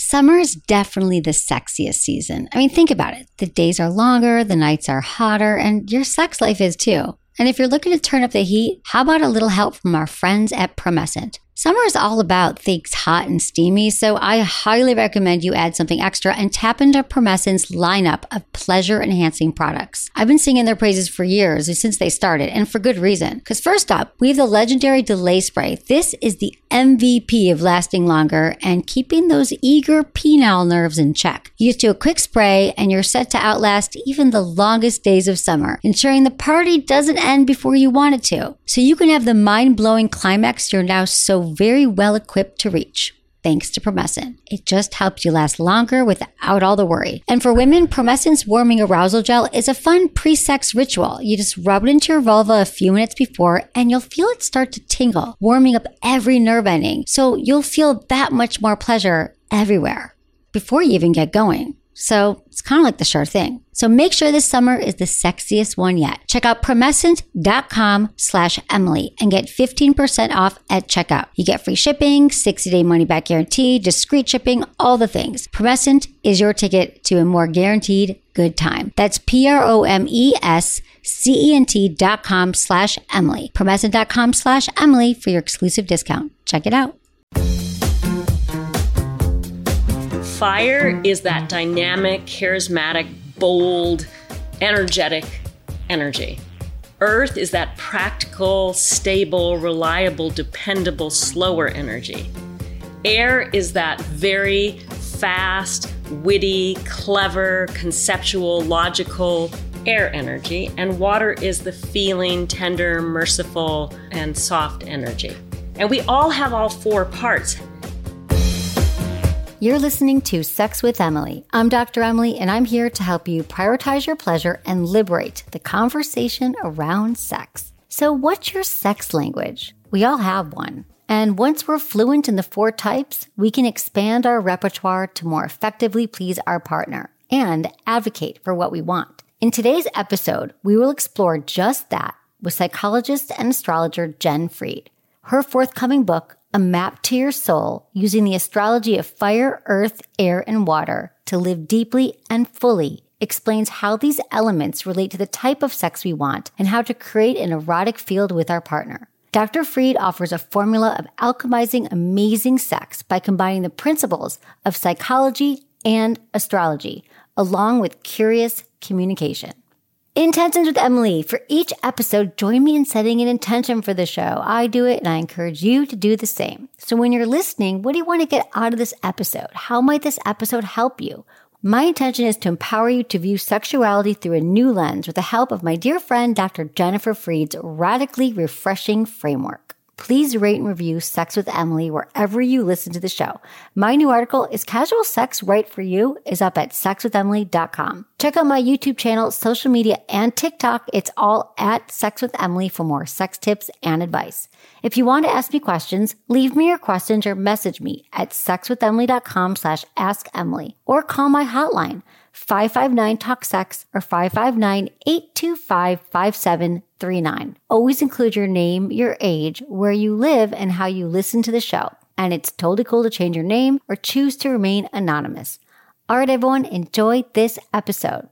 Summer is definitely the sexiest season. I mean, think about it. The days are longer, the nights are hotter, and your sex life is too. And if you're looking to turn up the heat, how about a little help from our friends at Promescent? Summer is all about things hot and steamy, so I highly recommend you add something extra and tap into Promescent's lineup of pleasure-enhancing products. I've been singing their praises for years, since they started, and for good reason. Because first up, we have the legendary Delay Spray. This is the MVP of lasting longer and keeping those eager penile nerves in check. You just do a quick spray and you're set to outlast even the longest days of summer, ensuring the party doesn't end before you want it to. So you can have the mind-blowing climax you're now so very well equipped to reach. Thanks to Promescent. It just helps you last longer without all the worry. And for women, Promescent's Warming Arousal Gel is a fun pre-sex ritual. You just rub it into your vulva a few minutes before and you'll feel it start to tingle, warming up every nerve ending. So you'll feel that much more pleasure everywhere before you even get going. So it's kind of like the sure thing. So make sure this summer is the sexiest one yet. Check out Promescent.com/Emily and get 15% off at checkout. You get free shipping, 60-day money-back guarantee, discreet shipping, all the things. Promescent is your ticket to a more guaranteed good time. That's PROMESCENT.com/Emily. Promescent.com/Emily for your exclusive discount. Check it out. Fire is that dynamic, charismatic, bold, energetic energy. Earth is that practical, stable, reliable, dependable, slower energy. Air is that very fast, witty, clever, conceptual, logical air energy. And water is the feeling, tender, merciful, and soft energy. And we all have all four parts. You're listening to Sex with Emily. I'm Dr. Emily, and I'm here to help you prioritize your pleasure and liberate the conversation around sex. So what's your sex language? We all have one. And once we're fluent in the four types, we can expand our repertoire to more effectively please our partner and advocate for what we want. In today's episode, we will explore just that with psychologist and astrologer Jen Fried. Her forthcoming book, A Map to Your Soul, using the astrology of fire, earth, air, and water to live deeply and fully, explains how these elements relate to the type of sex we want and how to create an erotic field with our partner. Dr. Fried offers a formula of alchemizing amazing sex by combining the principles of psychology and astrology, along with curious communication. Intentions with Emily. For each episode, join me in setting an intention for the show. I do it and I encourage you to do the same. So when you're listening, what do you want to get out of this episode? How might this episode help you? My intention is to empower you to view sexuality through a new lens with the help of my dear friend, Dr. Jennifer Fried's radically refreshing framework. Please rate and review Sex with Emily wherever you listen to the show. My new article, Is Casual Sex Right for You?, is up at sexwithemily.com. Check out my YouTube channel, social media, and TikTok. It's all at Sex with Emily for more sex tips and advice. If you want to ask me questions, leave me your questions or message me at sexwithemily.com/assemily or call my hotline, 559-TALK-SEX or 559-825-5739. Always include your name, your age, where you live, and how you listen to the show. And it's totally cool to change your name or choose to remain anonymous. All right, everyone, enjoy this episode.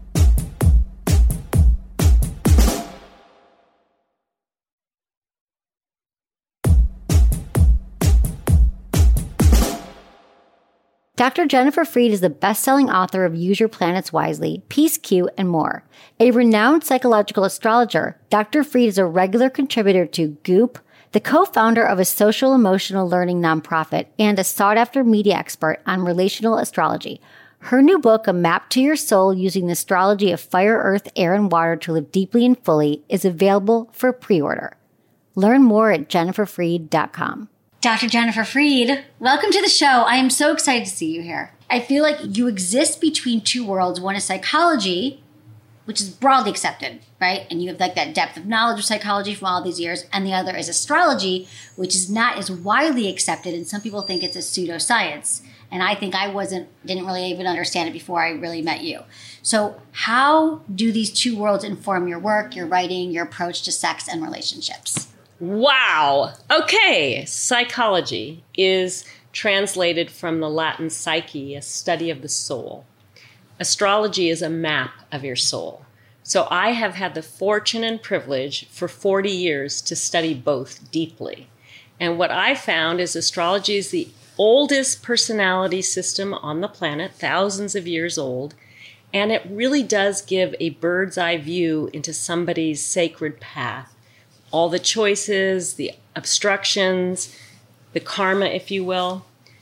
Dr. Jennifer Fried is the best-selling author of Use Your Planets Wisely, Peace Q, and more. A renowned psychological astrologer, Dr. Fried is a regular contributor to Goop, the co-founder of a social-emotional learning nonprofit, and a sought-after media expert on relational astrology. Her new book, A Map to Your Soul, using the astrology of fire, earth, air, and water to live deeply and fully, is available for pre-order. Learn more at jenniferfried.com. Dr. Jennifer Fried, welcome to the show. I am so excited to see you here. I feel like you exist between two worlds. One is psychology, which is broadly accepted, right? And you have like that depth of knowledge of psychology from all these years. And the other is astrology, which is not as widely accepted. And some people think it's a pseudoscience. And I think I didn't really even understand it before I really met you. So how do these two worlds inform your work, your writing, your approach to sex and relationships? Wow. Okay. Psychology is translated from the Latin psyche, a study of the soul. Astrology is a map of your soul. So I have had the fortune and privilege for 40 years to study both deeply. And what I found is astrology is the oldest personality system on the planet, thousands of years old, and it really does give a bird's eye view into somebody's sacred path. All the choices, the obstructions, the karma, if you will.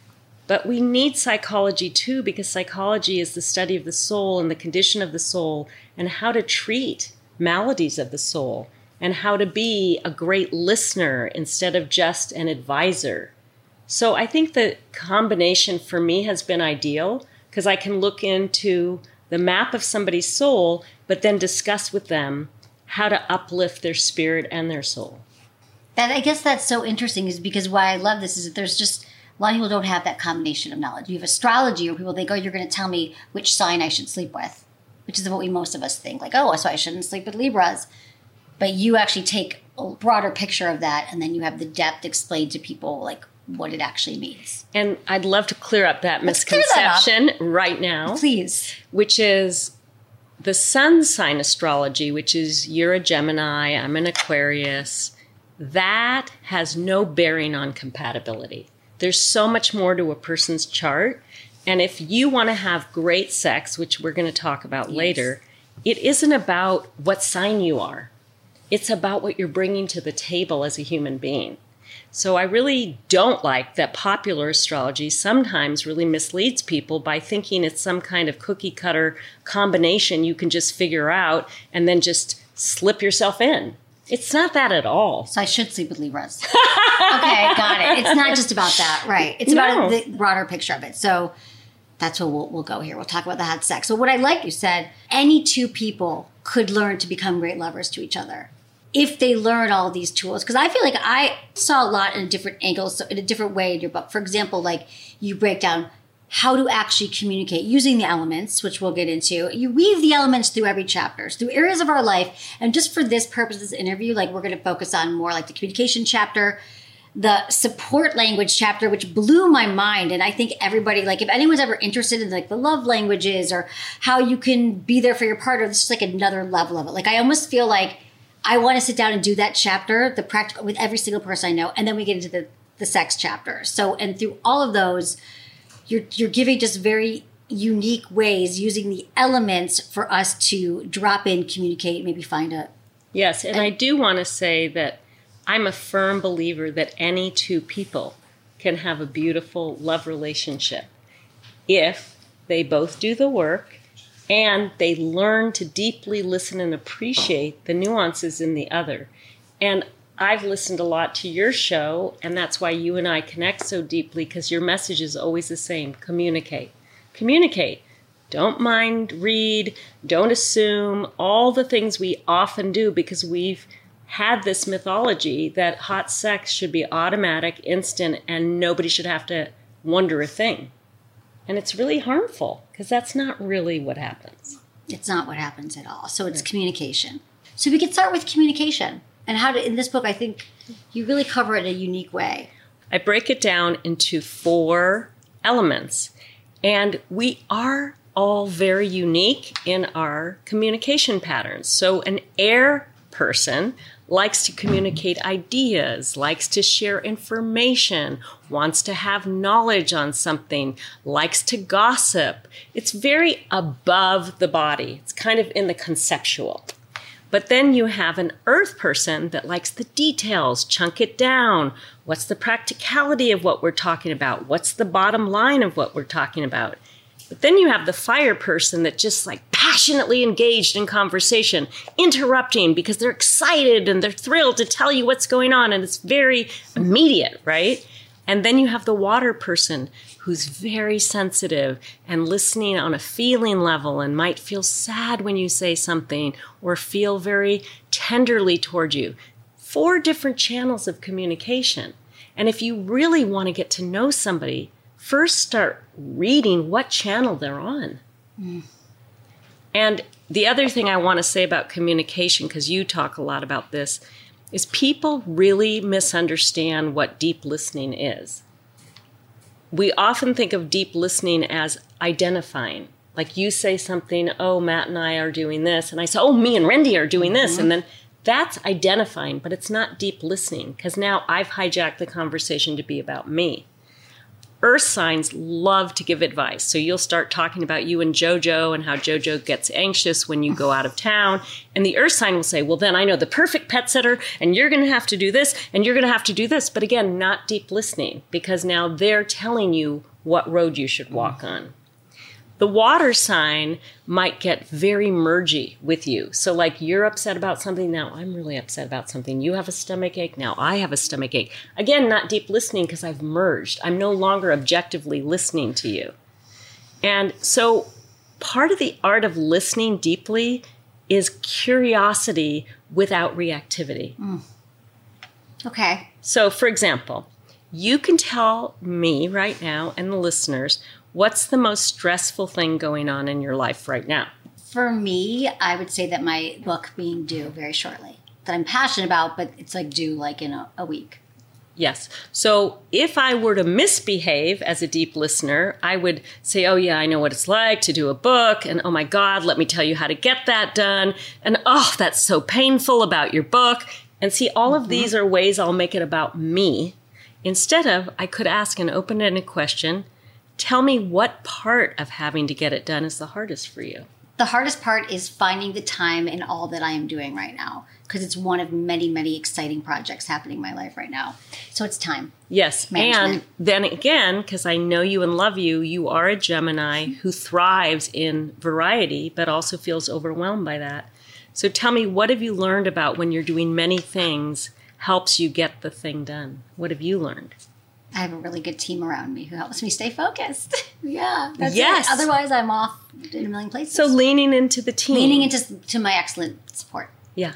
But we need psychology too, because psychology is the study of the soul and the condition of the soul and how to treat maladies of the soul and how to be a great listener instead of just an advisor. So I think the combination for me has been ideal because I can look into the map of somebody's soul, but then discuss with them how to uplift their spirit and their soul. That I guess that's so interesting is because why I love this is that there's just a lot of people don't have that combination of knowledge. You have astrology where people think, oh, you're going to tell me which sign I should sleep with, which is what most of us think. Like, oh, so I shouldn't sleep with Libras. But you actually take a broader picture of that and then you have the depth explained to people like what it actually means. And I'd love to clear up that misconception right now. Please. Which is the sun sign astrology, which is you're a Gemini, I'm an Aquarius. That has no bearing on compatibility. There's so much more to a person's chart. And if you want to have great sex, which we're going to talk about later, it isn't about what sign you are. It's about what you're bringing to the table as a human being. So I really don't like that popular astrology sometimes really misleads people by thinking it's some kind of cookie cutter combination you can just figure out and then just slip yourself in. It's not that at all. So I should sleep with Libras. Okay, got it. It's not just about that, right? It's about the broader picture of it. So that's where we'll go here. We'll talk about the hot sex. So what I like you said, any two people could learn to become great lovers to each other if they learn all these tools. Because I feel like I saw a lot in different angles, so in a different way in your book. For example, like you break down how to actually communicate using the elements, which we'll get into. You weave the elements through every chapter, through areas of our life. And just for this purpose of this interview, like we're going to focus on more like the communication chapter, the support language chapter, which blew my mind. And I think everybody, like if anyone's ever interested in like the love languages or how you can be there for your partner, it's just like another level of it. Like I almost feel like I want to sit down and do that chapter, the practical, with every single person I know. And then we get into the sex chapter. So, and through all of those, you're giving just very unique ways using the elements for us to drop in, communicate, maybe find a... Yes, and I do want to say that I'm a firm believer that any two people can have a beautiful love relationship if they both do the work and they learn to deeply listen and appreciate the nuances in the other. And I've listened a lot to your show, and that's why you and I connect so deeply, because your message is always the same. Communicate. Communicate. Don't mind read. Don't assume. All the things we often do because we've had this mythology that hot sex should be automatic, instant, and nobody should have to wonder a thing. And it's really harmful because that's not really what happens. It's not what happens at all. So it's communication. So we can start with communication. And how to, in this book, I think you really cover it in a unique way. I break it down into 4 elements. And we are all very unique in our communication patterns. So an air person likes to communicate ideas, likes to share information, wants to have knowledge on something, likes to gossip. It's very above the body. It's kind of in the conceptual. But then you have an earth person that likes the details, chunk it down. What's the practicality of what we're talking about? What's the bottom line of what we're talking about? But then you have the fire person that just like passionately engaged in conversation, interrupting because they're excited and they're thrilled to tell you what's going on. And it's very immediate, right? And then you have the water person who's very sensitive and listening on a feeling level and might feel sad when you say something or feel very tenderly toward you. 4 different channels of communication. And if you really want to get to know somebody, first start reading what channel they're on. And the other thing I want to say about communication, because you talk a lot about this, is people really misunderstand what deep listening is. we often think of deep listening as identifying. Like you say something, oh, Matt and I are doing this. And I say, oh, me and Randy are doing this. And then that's identifying, but it's not deep listening because now I've hijacked the conversation to be about me. Earth signs love to give advice. So you'll start talking about you and JoJo and how JoJo gets anxious when you go out of town. And the Earth sign will say, well, then I know the perfect pet sitter and you're going to have to do this and you're going to have to do this. But again, not deep listening because now they're telling you what road you should walk on. The water sign might get very mergy with you. So like you're upset about something, now I'm really upset about something. You have a stomach ache, now I have a stomach ache. Again, not deep listening because I've merged. I'm no longer objectively listening to you. And so part of the art of listening deeply is curiosity without reactivity. Okay. So for example, you can tell me right now and the listeners, what's the most stressful thing going on in your life right now? For me, I would say that my book being due very shortly, that I'm passionate about, but it's like due like in a week. Yes. So if I were to misbehave as a deep listener, I would say, oh yeah, I know what it's like to do a book. And oh my God, let me tell you how to get that done. And oh, that's so painful about your book. And see, all of these are ways I'll make it about me. Instead of, I could ask an open-ended question. Tell me what part of having to get it done is the hardest for you? The hardest part is finding the time in all that I am doing right now because it's one of many, many exciting projects happening in my life right now. So it's time. Yes. Management. And then again, because I know you and love you, you are a Gemini who thrives in variety, but also feels overwhelmed by that. So tell me, what have you learned about when you're doing many things helps you get the thing done? What have you learned? I have a really good team around me who helps me stay focused. That's yes. it. Otherwise, I'm off in a million places. So leaning into the team. Leaning into my excellent support. Yeah.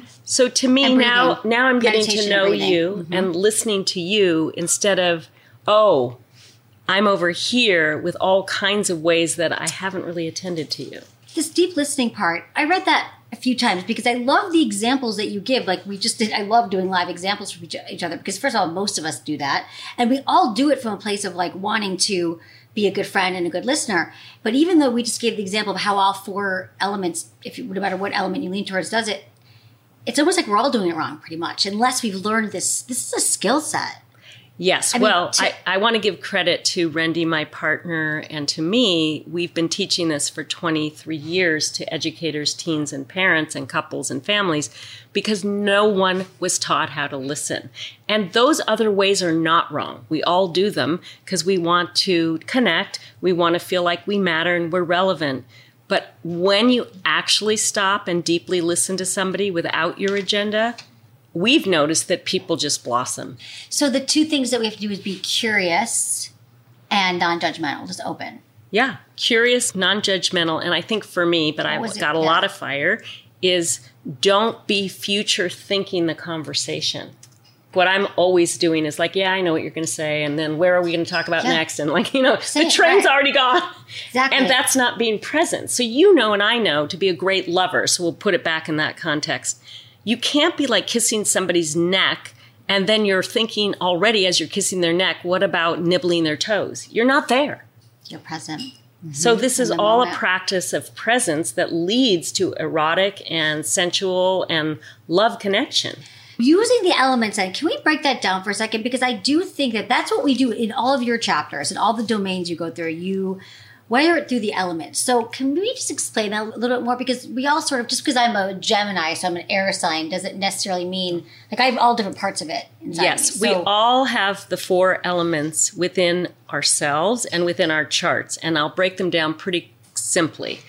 So to me, now I'm getting to know you and listening to you instead of, oh, I'm over here with all kinds of ways that I haven't really attended to you. This deep listening part, I read that a few times because I love the examples that you give. Like we just did, I love doing live examples from each other because first of all, most of us do that. And we all do it from a place of like wanting to be a good friend and a good listener. But even though we just gave the example of how all four elements, no matter what element you lean towards does it, it's almost like we're all doing it wrong pretty much, unless we've learned this. This is a skill set. Yes. I want to give credit to Randy, my partner, and to me. We've been teaching this for 23 years to educators, teens, and parents, and couples and families, because no one was taught how to listen. And those other ways are not wrong. We all do them because we want to connect. We want to feel like we matter and we're relevant. But when you actually stop and deeply listen to somebody without your agenda, we've noticed that people just blossom. So the two things that we have to do is be curious and non-judgmental, just open. Yeah, curious, non-judgmental. And I think for me, but I've got a lot of fire, is don't be future thinking the conversation. What I'm always doing is like, yeah, I know what you're going to say. And then where are we going to talk about next? And like, the train's already gone. Exactly. And that's not being present. So you know and I know to be a great lover. So we'll put it back in that context. You can't be like kissing somebody's neck and then you're thinking already as you're kissing their neck, what about nibbling their toes? You're not there. You're present. So this is all a practice of presence that leads to erotic and sensual and love connection. Using the elements, and can we break that down for a second? Because I do think that that's what we do in all of your chapters and all the domains you go through. You wear it through the elements. So can we just explain that a little bit more? Because we all sort of, just because I'm a Gemini, so I'm an air sign, doesn't necessarily mean, like I have all different parts of it inside Yes, me. we all have the four elements within ourselves and within our charts. And I'll break them down pretty simply.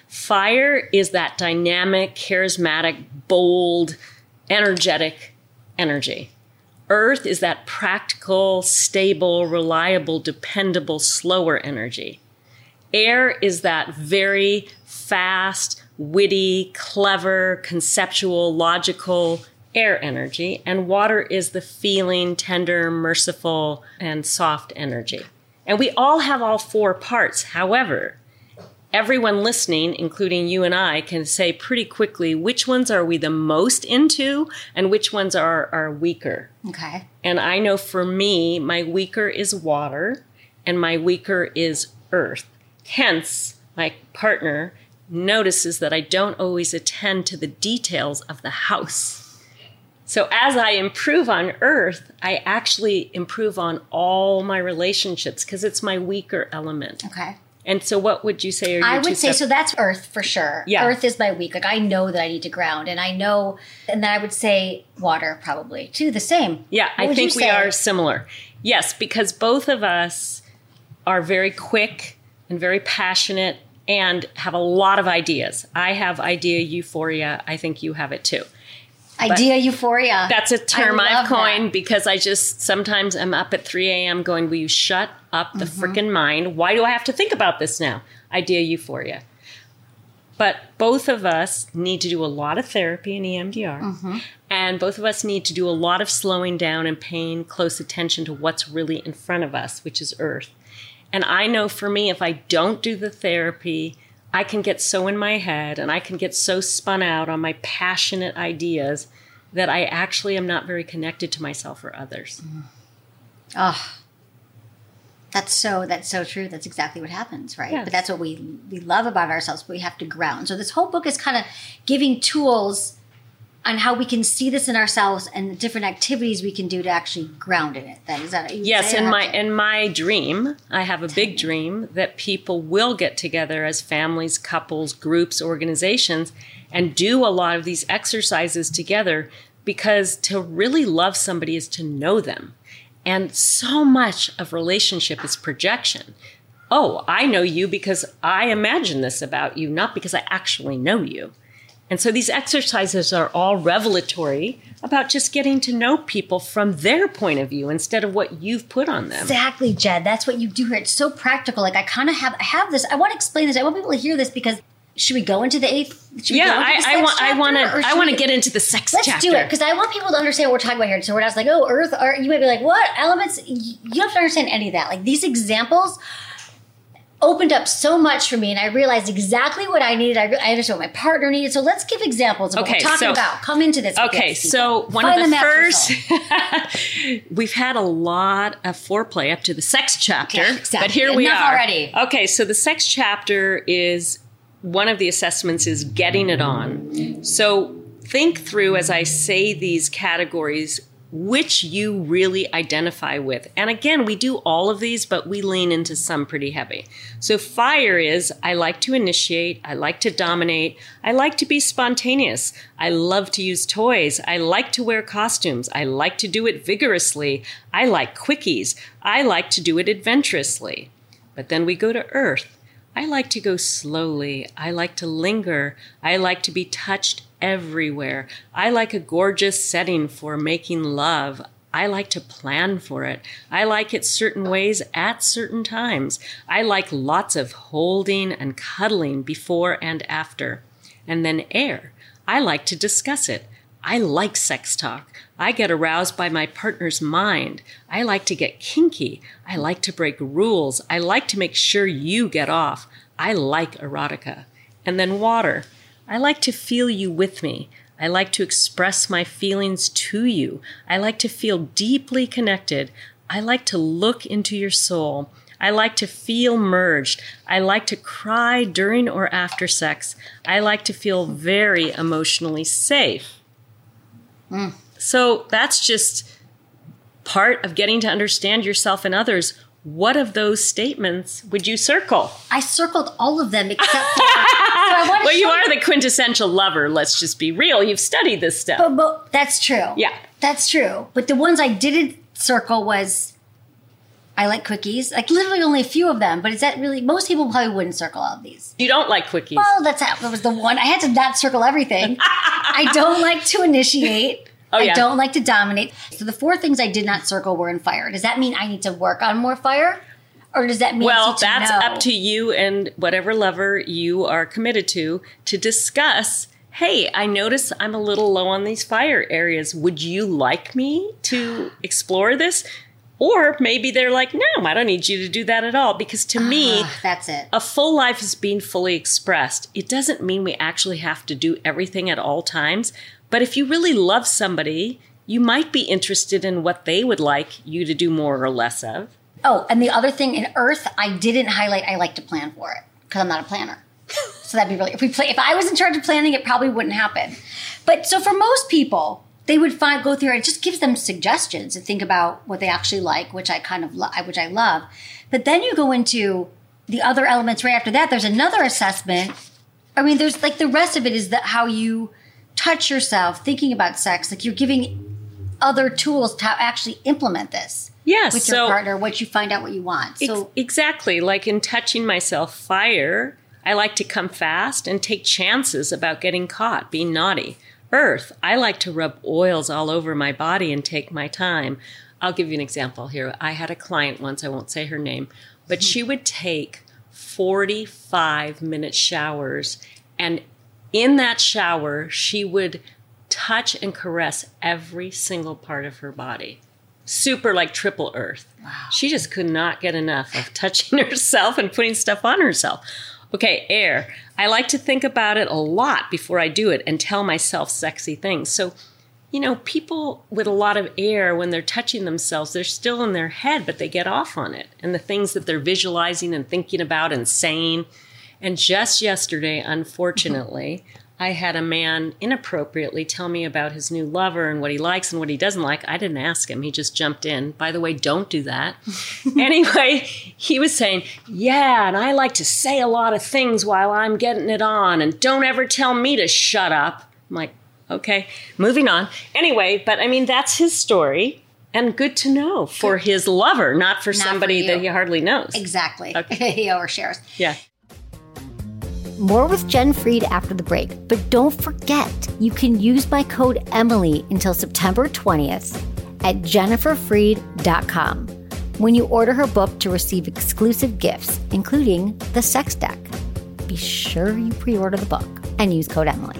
Fire is that dynamic, charismatic, bold, energetic energy. Earth is that practical, stable, reliable, dependable, slower energy. Air is that very fast, witty, clever, conceptual, logical air energy. And water is the feeling, tender, merciful, and soft energy. And we all have all four parts. However, everyone listening, including you and I, can say pretty quickly which ones are we the most into and which ones are weaker. Okay. And I know for me, my weaker is water. and my weaker is earth. Hence, my partner notices that I don't always attend to the details of the house. So as I improve on earth, I actually improve on all my relationships because it's my weaker element. Okay. And so what would you say are your I two would say, steps? so that's earth for sure. Yeah. Earth is my weak. Like I know that I need to ground, and I know, and then I would say water probably too, the same. Yeah, What I would think you we say? are similar. Yes, because both of us are very quick and very passionate and have a lot of ideas. I have idea euphoria. I think you have it too. Idea euphoria. That's a term I I've love coined that. because I just sometimes am up at 3 a.m. going, will you shut up the frickin' mind? Why do I have to think about this now? Idea euphoria. But both of us need to do a lot of therapy in EMDR. And both of us need to do a lot of slowing down and paying close attention to what's really in front of us, which is earth. And I know for me, if I don't do the therapy, I can get so in my head and I can get so spun out on my passionate ideas that I actually am not very connected to myself or others. Oh, that's so true. That's exactly what happens, right? Yes. But that's what we love about ourselves. But we have to ground. So this whole book is kind of giving tools on how we can see this in ourselves and the different activities we can do to actually ground in it. That is that. What you would Yes, say? in my dream, I have a big dream that people will get together as families, couples, groups, organizations, and do a lot of these exercises together, because to really love somebody is to know them. And so much of relationship is projection. Oh, I know you because I imagine this about you, not because I actually know you. And so these exercises are all revelatory about just getting to know people from their point of view instead of what you've put on them. Exactly, Jed. That's what you do here. It's so practical. Like I kind of have this. I want to explain this. I want people to hear this because should we go into the eighth? Yeah, I want to get into the sex Let's chapter. do it because I want people to understand what we're talking about here. So we're not like, oh, earth, you might be like, what? Elements? You don't have to understand any of that. Like these examples opened up so much for me, and I realized exactly what I needed. I understood what my partner needed. So let's give examples of what we're talking about. Come into this. Okay, so one of the first, we've had a lot of foreplay up to the sex chapter, Yeah, exactly. but here we Enough are. already. Okay, so the sex chapter is, one of the assessments is getting it on. So think through, as I say these categories, which you really identify with. And again, we do all of these, but we lean into some pretty heavy. So fire is, I like to initiate, I like to dominate, I like to be spontaneous, I love to use toys, I like to wear costumes, I like to do it vigorously, I like quickies, I like to do it adventurously. But then we go to earth. I like to go slowly. I like to linger. I like to be touched everywhere. I like a gorgeous setting for making love. I like to plan for it. I like it certain ways at certain times. I like lots of holding and cuddling before and after. And then air. I like to discuss it. I like sex talk. I get aroused by my partner's mind. I like to get kinky. I like to break rules. I like to make sure you get off. I like erotica. And then water. I like to feel you with me. I like to express my feelings to you. I like to feel deeply connected. I like to look into your soul. I like to feel merged. I like to cry during or after sex. I like to feel very emotionally safe. So that's just part of getting to understand yourself and others. What of those statements would you circle? I circled all of them except for. Well, you are the quintessential lover. Let's just be real. You've studied this stuff. But that's true. Yeah. That's true. But the ones I didn't circle was I like quickies. Like literally only a few of them. But is that really, most people probably wouldn't circle all of these. You don't like quickies. Well, that was the one. I had to not circle everything. I don't like to initiate. Oh, yeah. I don't like to dominate. So the 4 things I did not circle were in fire. Does that mean I need to work on more fire? Or does that mean well, that's up to you and whatever lover you are committed to discuss, hey, I notice I'm a little low on these fire areas. Would you like me to explore this? Or maybe they're like, no, I don't need you to do that at all. Because to me, that's it. A full life is being fully expressed. It doesn't mean we actually have to do everything at all times. But if you really love somebody, you might be interested in what they would like you to do more or less of. Oh, and the other thing in Earth, I didn't highlight I like to plan for it because I'm not a planner. So that'd be really, if I was in charge of planning, it probably wouldn't happen. But so for most people, they would go through it. It just gives them suggestions to think about what they actually like, which I kind of which I love. But then you go into the other elements right after that. There's another assessment. I mean, there's like the rest of it is how you touch yourself, thinking about sex. Like you're giving other tools to actually implement this. Yes, with your partner, once you find out what you want. So exactly, like in touching myself, fire, I like to come fast and take chances about getting caught, being naughty. Earth, I like to rub oils all over my body and take my time. I'll give you an example here. I had a client once, I won't say her name, but she would take 45-minute showers, and in that shower, she would touch and caress every single part of her body. Super like triple Earth. Wow. She just could not get enough of touching herself and putting stuff on herself. Okay, air. I like to think about it a lot before I do it and tell myself sexy things. So, people with a lot of air, when they're touching themselves, they're still in their head, but they get off on it. And the things that they're visualizing and thinking about and saying. And just yesterday, unfortunately, I had a man inappropriately tell me about his new lover and what he likes and what he doesn't like. I didn't ask him. He just jumped in. By the way, don't do that. Anyway, he was saying, yeah, and I like to say a lot of things while I'm getting it on, and don't ever tell me to shut up. I'm like, okay, moving on. Anyway, but I mean, that's his story. And good to know for his lover, not for somebody that he hardly knows. Exactly. Okay. He overshares. Yeah. More with Jen Fried after the break. But don't forget, you can use my code Emily until September 20th at jenniferfried.com when you order her book to receive exclusive gifts, including the sex deck. Be sure you pre-order the book and use code Emily.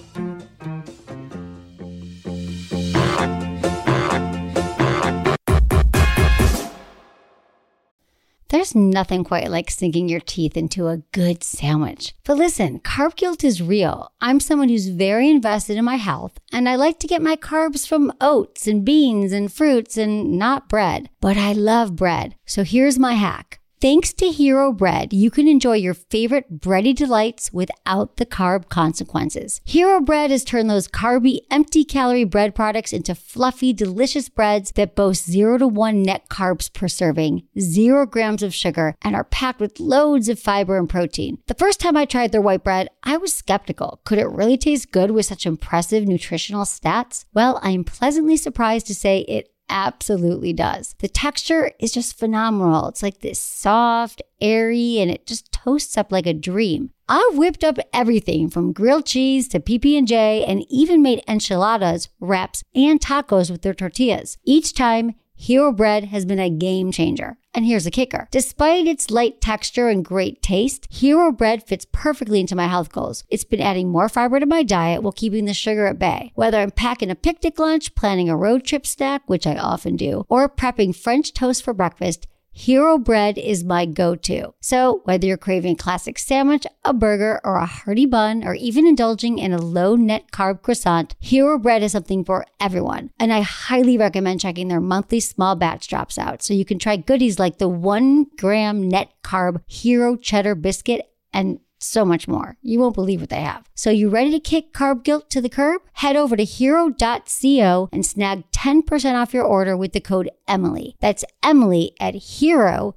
There's nothing quite like sinking your teeth into a good sandwich. But listen, carb guilt is real. I'm someone who's very invested in my health, and I like to get my carbs from oats and beans and fruits and not bread. But I love bread. So here's my hack. Thanks to Hero Bread, you can enjoy your favorite bready delights without the carb consequences. Hero Bread has turned those carby, empty-calorie bread products into fluffy, delicious breads that boast 0 to 1 net carbs per serving, 0 grams of sugar, and are packed with loads of fiber and protein. The first time I tried their white bread, I was skeptical. Could it really taste good with such impressive nutritional stats? Well, I am pleasantly surprised to say it absolutely does. The texture is just phenomenal. It's like this soft, airy, and it just toasts up like a dream. I whipped up everything from grilled cheese to PB&J and even made enchiladas, wraps, and tacos with their tortillas. Each time, Hero Bread has been a game changer. And here's the kicker. Despite its light texture and great taste, Hero Bread fits perfectly into my health goals. It's been adding more fiber to my diet while keeping the sugar at bay. Whether I'm packing a picnic lunch, planning a road trip snack, which I often do, or prepping French toast for breakfast, Hero Bread is my go-to. So whether you're craving a classic sandwich, a burger, or a hearty bun, or even indulging in a low net carb croissant, Hero Bread is something for everyone. And I highly recommend checking their monthly small batch drops out so you can try goodies like the 1 gram net carb Hero Cheddar Biscuit and so much more. You won't believe what they have. So you ready to kick carb guilt to the curb? Head over to hero.co and snag 10% off your order with the code Emily. That's Emily at hero.co.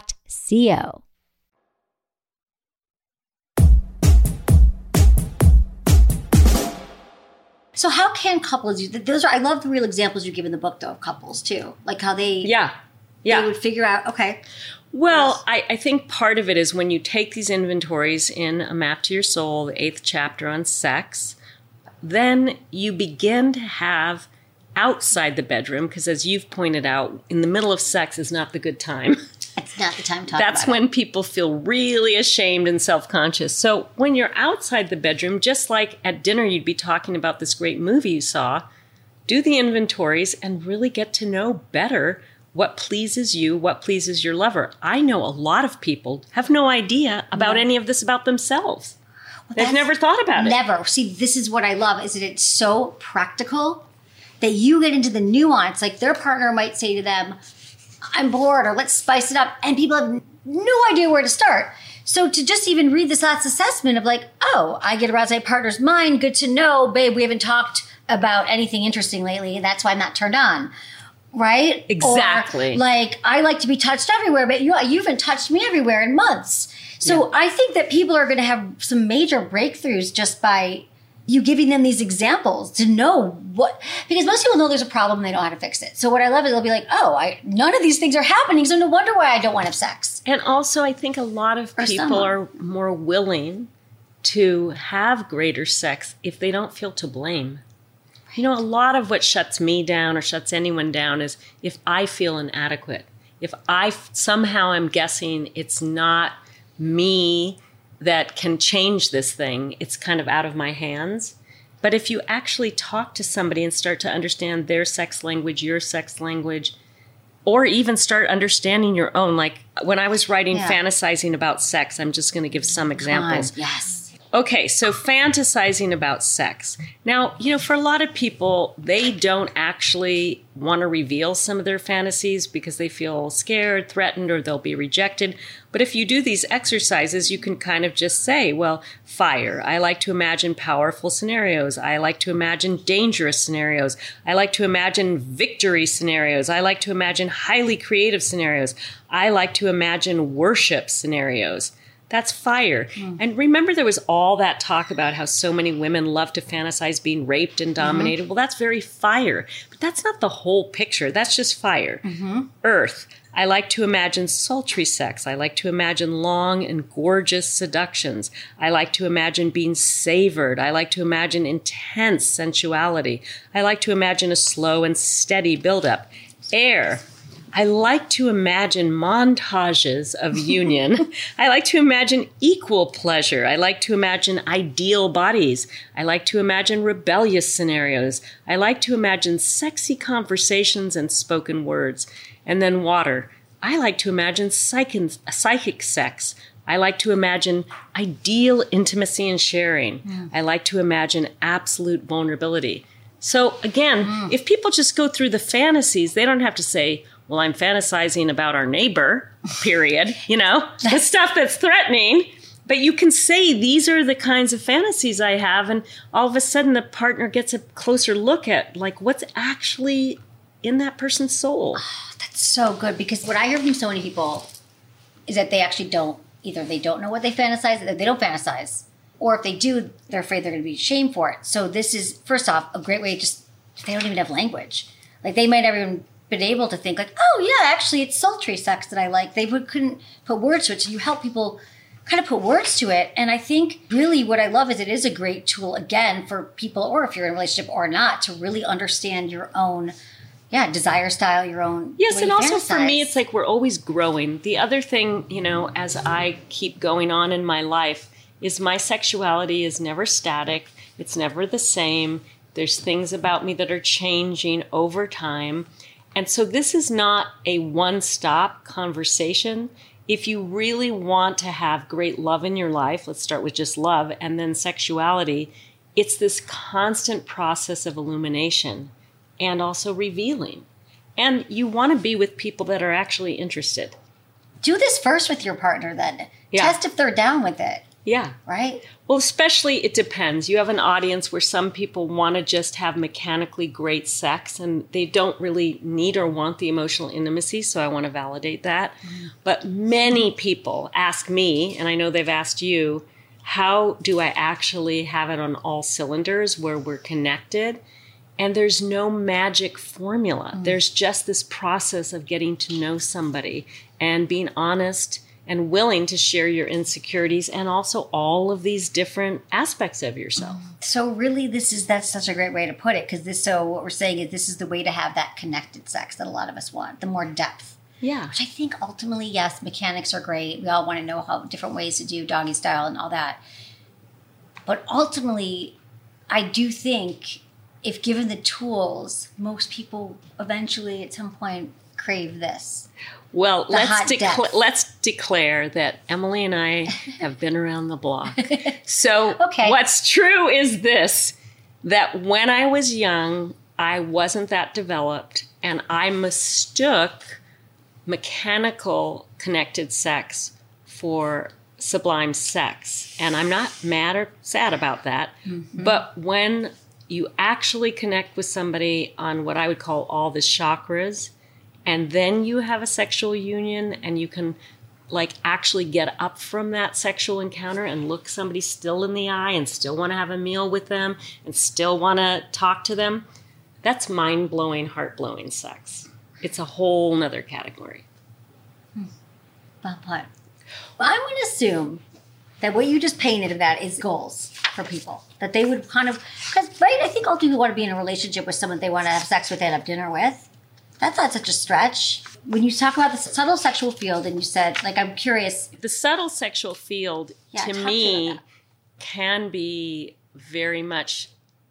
So how can couples use those? I love the real examples you give in the book, though, of couples too, like how they they would figure out. Okay. Well, yes. I think part of it is when you take these inventories in A Map to Your Soul, the 8th chapter on sex, then you begin to have outside the bedroom, because as you've pointed out, in the middle of sex is not the good time. It's not the time to talk about it. That's when people feel really ashamed and self-conscious. So when you're outside the bedroom, just like at dinner you'd be talking about this great movie you saw, do the inventories and really get to know better what pleases you, what pleases your lover. I know a lot of people have no idea about any of this about themselves. Well, they've never thought about it. Never. See, this is what I love, is that it's so practical that you get into the nuance. Like their partner might say to them, I'm bored, or let's spice it up. And people have no idea where to start. So to just even read this last assessment of like, oh, I get aroused by my partner's mind. Good to know, babe, we haven't talked about anything interesting lately. That's why I'm not turned on. Right? Exactly. Or like, I like to be touched everywhere, but you haven't touched me everywhere in months. So I think that people are going to have some major breakthroughs just by you giving them these examples to know what, because most people know there's a problem and they don't know how to fix it. So what I love is they'll be like, oh, none of these things are happening, so no wonder why I don't want to have sex. And also I think a lot of people are more willing to have greater sex if they don't feel to blame. You know, a lot of what shuts me down or shuts anyone down is if I feel inadequate. If I somehow am guessing it's not me that can change this thing, it's kind of out of my hands. But if you actually talk to somebody and start to understand their sex language, your sex language, or even start understanding your own, like when I was writing Fantasizing About Sex, I'm just going to give some examples. Yes. Okay, so fantasizing about sex. Now, you know, for a lot of people, they don't actually want to reveal some of their fantasies because they feel scared, threatened, or they'll be rejected. But if you do these exercises, you can kind of just say, well, fire. I like to imagine powerful scenarios. I like to imagine dangerous scenarios. I like to imagine victory scenarios. I like to imagine highly creative scenarios. I like to imagine worship scenarios. That's fire. And remember, there was all that talk about how so many women love to fantasize being raped and dominated. Well, that's very fire. But that's not the whole picture. That's just fire. Earth. I like to imagine sultry sex. I like to imagine long and gorgeous seductions. I like to imagine being savored. I like to imagine intense sensuality. I like to imagine a slow and steady buildup. Air. I like to imagine montages of union. I like to imagine equal pleasure. I like to imagine ideal bodies. I like to imagine rebellious scenarios. I like to imagine sexy conversations and spoken words. And then water. I like to imagine psychic sex. I like to imagine ideal intimacy and sharing. I like to imagine absolute vulnerability. So again, if people just go through the fantasies, they don't have to say, well, I'm fantasizing about our neighbor, period, you know, the stuff that's threatening. But you can say, these are the kinds of fantasies I have. And all of a sudden, the partner gets a closer look at, like, what's actually in that person's soul. Oh, that's so good. Because what I hear from so many people is that they actually don't, either they don't know what they fantasize, or they don't fantasize. Or if they do, they're afraid they're going to be shamed for it. So this is, first off, a great way just, they don't even have language. Like, they might never even been able to think like, oh yeah, actually it's sultry sex that I like. They couldn't put words to it. So you help people kind of put words to it. And I think really what I love is it is a great tool, again, for people, or if you're in a relationship or not, to really understand your own desire style, your own Yes, and also fantasize. For me, it's like we're always growing. The other thing, you know, as I keep going on in my life, is my sexuality is never static. It's never the same. There's things about me that are changing over time. And so this is not a one-stop conversation. If you really want to have great love in your life, let's start with just love, and then sexuality, it's this constant process of illumination and also revealing. And you want to be with people that are actually interested. Do this first with your partner then. Test if they're down with it. Yeah. Right? Well, especially it depends. You have an audience where some people want to just have mechanically great sex and they don't really need or want the emotional intimacy, so I want to validate that. But many people ask me, and I know they've asked you, how do I actually have it on all cylinders where we're connected? And there's no magic formula. There's just this process of getting to know somebody and being honest and willing to share your insecurities and also all of these different aspects of yourself. So really that's such a great way to put it, because what we're saying is this is the way to have that connected sex that a lot of us want, the more depth. Yeah. Which I think ultimately, yes, mechanics are great. We all want to know how different ways to do doggy style and all that. But ultimately, I do think if given the tools, most people eventually at some point crave this. Well, let's declare that Emily and I have been around the block. So What's true is this, that when I was young, I wasn't that developed, and I mistook mechanical connected sex for sublime sex. And I'm not mad or sad about that. Mm-hmm. But when you actually connect with somebody on what I would call all the chakras, and then you have a sexual union and you can like actually get up from that sexual encounter and look somebody still in the eye and still want to have a meal with them and still want to talk to them, that's mind-blowing, heart-blowing sex. It's a whole nother category. Well put. Well, I'm going to assume that what you just painted of that is goals for people. That they would kind of, because, right, I think all people want to be in a relationship with someone they want to have sex with and have dinner with. That's not such a stretch. When you talk about the subtle sexual field and you said, like, I'm curious. The subtle sexual field, to me, can be very much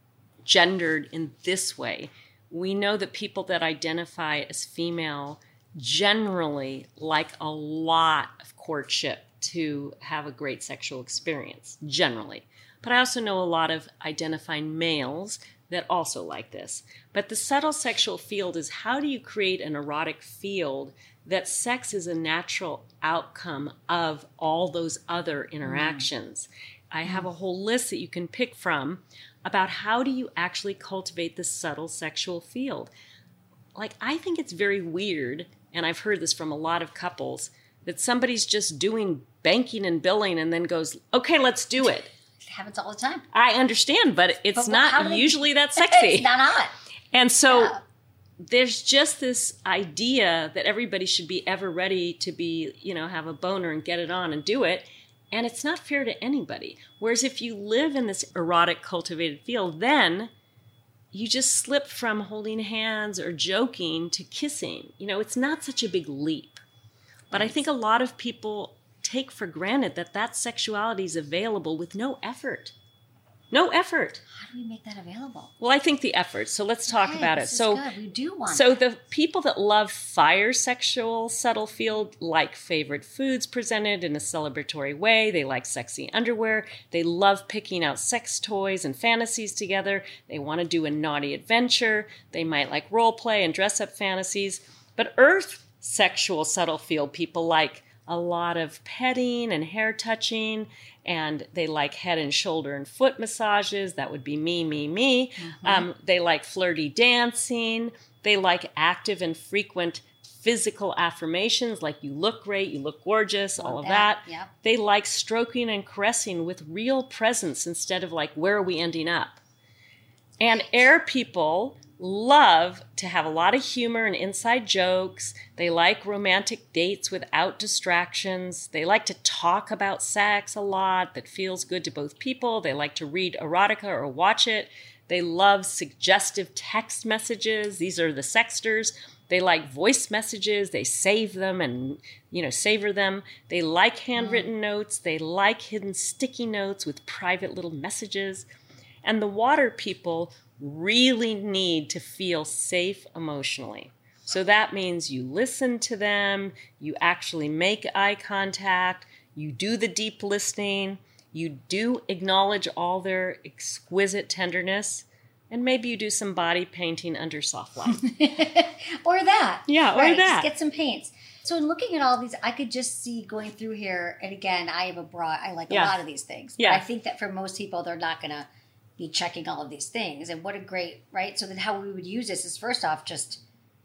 gendered in this way. We know that people that identify as female generally like a lot of courtship to have a great sexual experience, generally. But I also know a lot of identifying males that also like this. But the subtle sexual field is, how do you create an erotic field that sex is a natural outcome of all those other interactions? I have a whole list that you can pick from about how do you actually cultivate the subtle sexual field. Like, I think it's very weird, and I've heard this from a lot of couples, that somebody's just doing banking and billing and then goes, okay, let's do it. It happens all the time. I understand, but it's not usually that sexy. It's not hot. And so there's just this idea that everybody should be ever ready to be, have a boner and get it on and do it. And it's not fair to anybody. Whereas if you live in this erotic cultivated field, then you just slip from holding hands or joking to kissing. It's not such a big leap. But I think a lot of people take for granted that sexuality is available with no effort. No effort. How do we make that available? Well, I think the effort. So let's talk about it. So good. We do want So the people that love fire sexual subtle field like favorite foods presented in a celebratory way. They like sexy underwear. They love picking out sex toys and fantasies together. They want to do a naughty adventure. They might like role play and dress up fantasies. But earth sexual subtle field people like a lot of petting and hair touching, and they like head and shoulder and foot massages. That would be me. Mm-hmm. They like flirty dancing. They like active and frequent physical affirmations, like you look great, you look gorgeous, all of that. Yep. They like stroking and caressing with real presence instead of like, where are we ending up? And air people love to have a lot of humor and inside jokes. They like romantic dates without distractions. They like to talk about sex a lot that feels good to both people. They like to read erotica or watch it. They love suggestive text messages. These are the sexters. They like voice messages. They save them and, savor them. They like handwritten notes. They like hidden sticky notes with private little messages. And the water people really need to feel safe emotionally. So that means you listen to them, you actually make eye contact, you do the deep listening, you do acknowledge all their exquisite tenderness, and maybe you do some body painting under soft light. Or that. Yeah, or right, that. Just get some paints. So in looking at all these, I could just see going through here, and again, I like a lot of these things. Yeah. But I think that for most people, they're not going to be checking all of these things. And what a great, right? So then how we would use this is, first off, just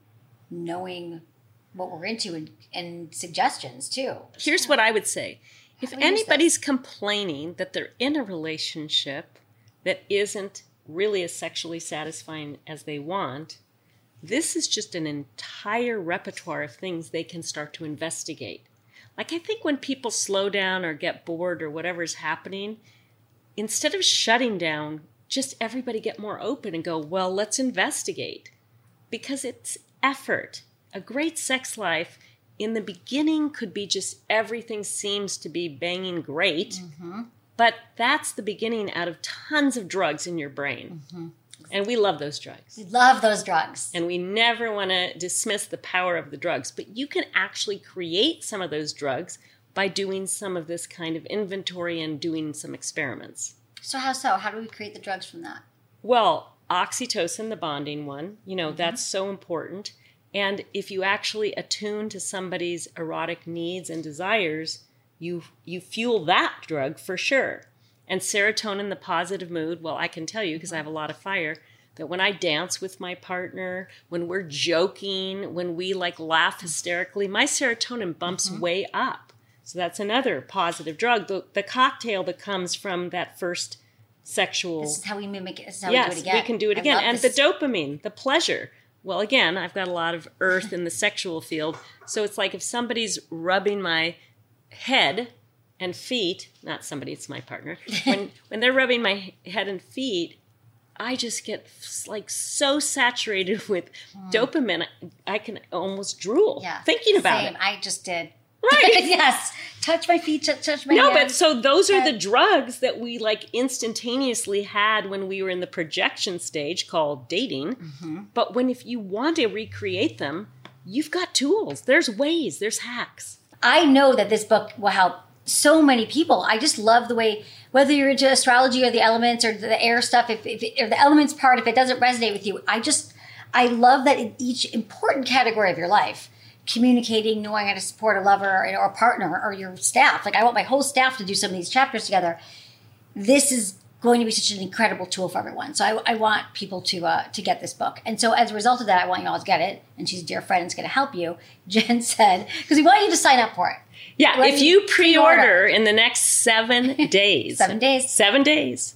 knowing what we're into and suggestions too. Here's what I would say. If anybody's complaining that they're in a relationship that isn't really as sexually satisfying as they want, this is just an entire repertoire of things they can start to investigate. Like, I think when people slow down or get bored or whatever's happening, instead of shutting down, just everybody get more open and go, well, let's investigate. Because it's effort. A great sex life in the beginning could be just everything seems to be banging great. Mm-hmm. But that's the beginning out of tons of drugs in your brain. Mm-hmm. And we love those drugs. We love those drugs. And we never want to dismiss the power of the drugs. But you can actually create some of those drugs by doing some of this kind of inventory and doing some experiments. So how so? How do we create the drugs from that? Well, oxytocin, the bonding one, that's so important. And if you actually attune to somebody's erotic needs and desires, you fuel that drug for sure. And serotonin, the positive mood, well, I can tell you because I have a lot of fire, that when I dance with my partner, when we're joking, when we like laugh hysterically, my serotonin bumps way up. So that's another positive drug. The cocktail that comes from that first sexual... This is how we mimic it. This is how we do it again. Yes, we can do it again. And the dopamine, the pleasure. Well, again, I've got a lot of earth in the sexual field. So it's like if somebody's rubbing my head and feet, not somebody, it's my partner. When they're rubbing my head and feet, I just get like so saturated with dopamine, I can almost drool thinking about it. I just did. Right. Yes. Touch my feet, touch my hands. No, but so those are the drugs that we like instantaneously had when we were in the projection stage called dating. But if you want to recreate them, you've got tools. There's ways, there's hacks. I know that this book will help so many people. I just love the way, whether you're into astrology or the elements or the air stuff, or the elements part, if it doesn't resonate with you, I love that in each important category of your life, communicating, knowing how to support a lover or a partner or your staff. Like I want my whole staff to do some of these chapters together. This is going to be such an incredible tool for everyone. So I want people to get this book. And so as a result of that, I want you all to get it. And she's a dear friend and it's going to help you. Jen said, because we want you to sign up for it. Yeah, if you pre-order in the next 7 days. 7 days. 7 days.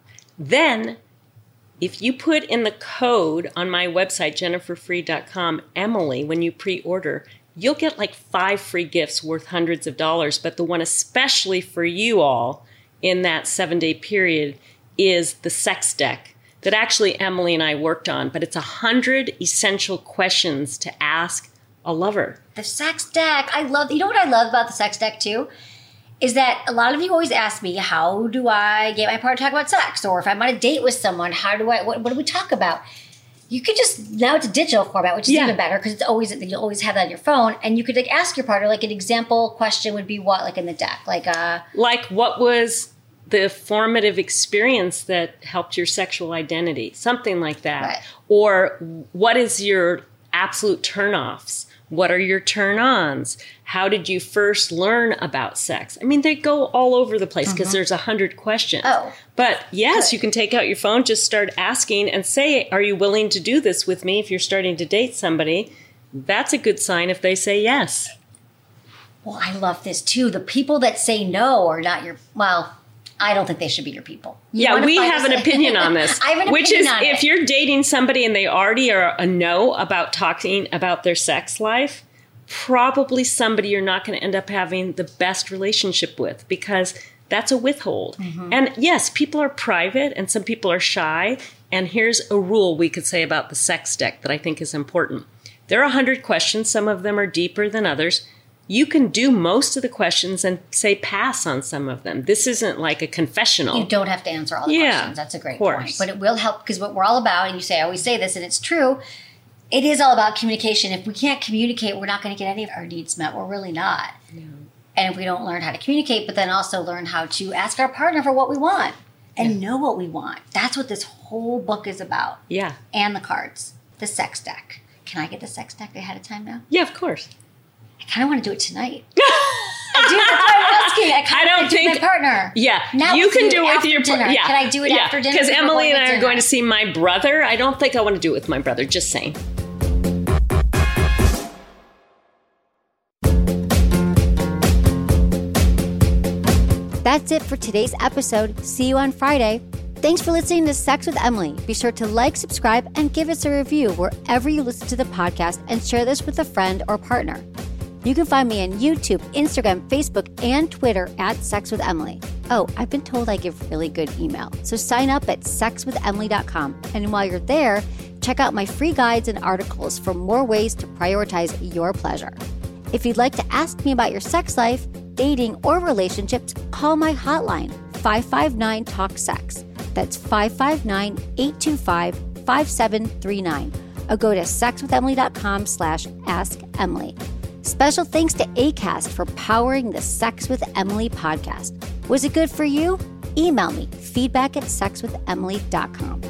Then if you put in the code on my website, jenniferfreed.com, Emily, when you pre-order, you'll get like 5 free gifts worth hundreds of dollars. But the one especially for you all in that 7-day period is the sex deck that actually Emily and I worked on. But it's 100 essential questions to ask a lover. The sex deck. You know what I love about the sex deck too? Is that a lot of you always ask me, how do I get my partner to talk about sex? Or if I'm on a date with someone, what do we talk about? You could now it's a digital format, which is even better because you always have that on your phone. And you could ask your partner, like an example question would be what, like in the deck? Like what was the formative experience that helped your sexual identity? Something like that. Right. Or what is your absolute turnoffs? What are your turn-ons? How did you first learn about sex? I mean, they go all over the place because there's 100 questions. Oh. But yes, you can take out your phone, just start asking and say, are you willing to do this with me if you're starting to date somebody? That's a good sign if they say yes. Well, I love this too. The people that say no are not I don't think they should be your people. We have an opinion on this. I have an opinion on it. If you're dating somebody and they already are a no about talking about their sex life, probably somebody you're not going to end up having the best relationship with because that's a withhold. And yes, people are private and some people are shy. And here's a rule we could say about the sex deck that I think is important. There are 100 questions. Some of them are deeper than others. You can do most of the questions and say pass on some of them. This isn't like a confessional. You don't have to answer all the questions. That's a great point. But it will help because what we're all about, and I always say this, and it's true, it is all about communication. If we can't communicate, we're not going to get any of our needs met. We're really not. Yeah. And if we don't learn how to communicate, but then also learn how to ask our partner for what we want and know what we want. That's what this whole book is about. Yeah. And the cards. The sex deck. Can I get the sex deck ahead of time now? Yeah, of course. I kind of want to do it tonight. I do. That's why I'm asking. I don't think my partner. Yeah, now you can do it with your dinner. Yeah. Can I do it after dinner? Because Emily and I are going to see my brother. I don't think I want to do it with my brother. Just saying. That's it for today's episode. See you on Friday. Thanks for listening to Sex with Emily. Be sure to like, subscribe, and give us a review wherever you listen to the podcast and share this with a friend or partner. You can find me on YouTube, Instagram, Facebook, and Twitter at Sex with Emily. Oh, I've been told I give really good email. So sign up at sexwithemily.com. And while you're there, check out my free guides and articles for more ways to prioritize your pleasure. If you'd like to ask me about your sex life, dating, or relationships, call my hotline, 559-TALK-SEX. That's 559-825-5739. Or go to sexwithemily.com/askemily. Special thanks to ACAST for powering the Sex with Emily podcast. Was it good for you? Email me, feedback@sexwithemily.com.